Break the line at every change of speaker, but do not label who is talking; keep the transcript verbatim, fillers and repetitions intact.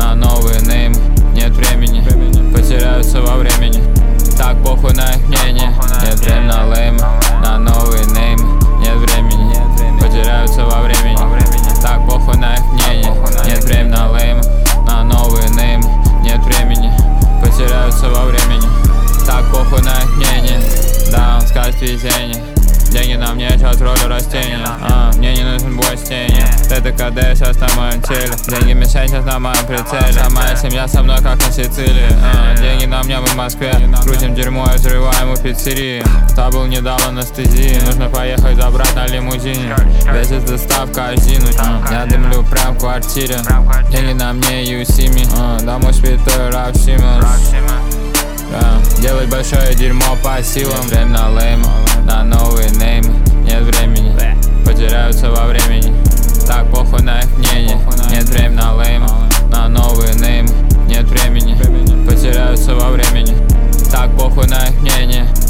на новый нейм. Нет времени, потеряются во времени. Так похуй на их мнение. Нет времени на лейм, на новый нейм. Нет времени, потеряются во времени. Так похуй на их мнение. Нет времени на лейм, на новый нейм. Нет времени, потеряются во времени. Так похуй на их мнение. Да, он скажет везение. Деньги на мне сейчас роли растения. а, Мне не нужен бой с тенью. ТТКД сейчас на моем теле. Деньги мишень сейчас на моем прицеле. А моя семья со мной как на Сицилии. а, Деньги на мне, мы в Москве. Крутим дерьмо и взрываем у пиццерии. Табл не дал анестезии. Нужно поехать забрать на лимузине. Весит доставка Азину. а, Я дымлю прям в квартире. Деньги на мне, you see me. а, Домой святой Раф Симмонс. Yeah. Делать большое дерьмо по силам. Нет времени на лейм, на новый нейм. Нет времени, потеряются во времени. Так похуй на их мнение. Нет времени на лейм, на новый нейм. Нет времени, потеряются во времени. Так похуй на их мнение.